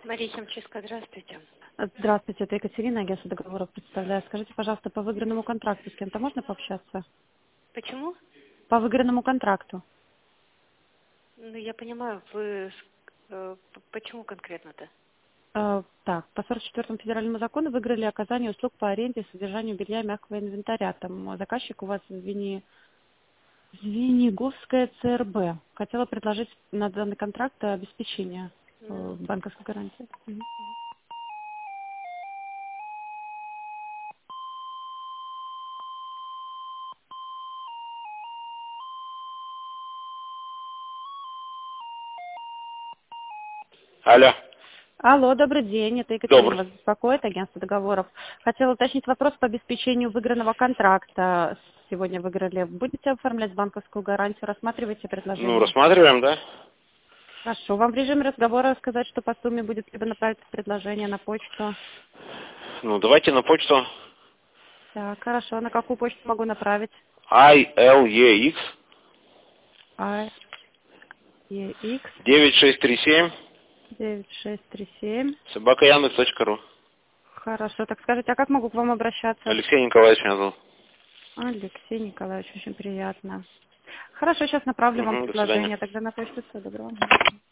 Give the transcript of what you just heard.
Мария Химчистка, здравствуйте. Здравствуйте, это Екатерина, агентство договоров представляю. Скажите, пожалуйста, по выигранному контракту с кем-то можно пообщаться? Почему? По выигранному контракту. Ну, я понимаю, вы... почему конкретно-то? Так, по 44-му федеральному закону выиграли оказание услуг по аренде и содержанию белья и мягкого инвентаря. Там заказчик у вас Звениговская ЦРБ. Хотела предложить на данный контракт обеспечение Минуту. банковской гарантии. Мгм. Алло. Алло, добрый день, это Екатерина Добрый. вас беспокоит, агентство договоров. Хотела уточнить вопрос по обеспечению выигранного контракта. Сегодня выиграли. Будете оформлять банковскую гарантию? Рассматриваете Ну, предложение? рассматриваем, да? Хорошо. Вам в режиме разговора сказать, что по сумме будет либо направить предложение на почту. Ну, давайте на почту Так, хорошо. На какую почту могу направить? ILEX AEX 9637 9637. @yandex.ru. Хорошо. Так скажите, а как могу к вам обращаться? Алексей Николаевич меня зовут. Алексей Николаевич, очень приятно. Хорошо, сейчас направлю вам До свидания. предложение. Тогда на почту. Всего доброго.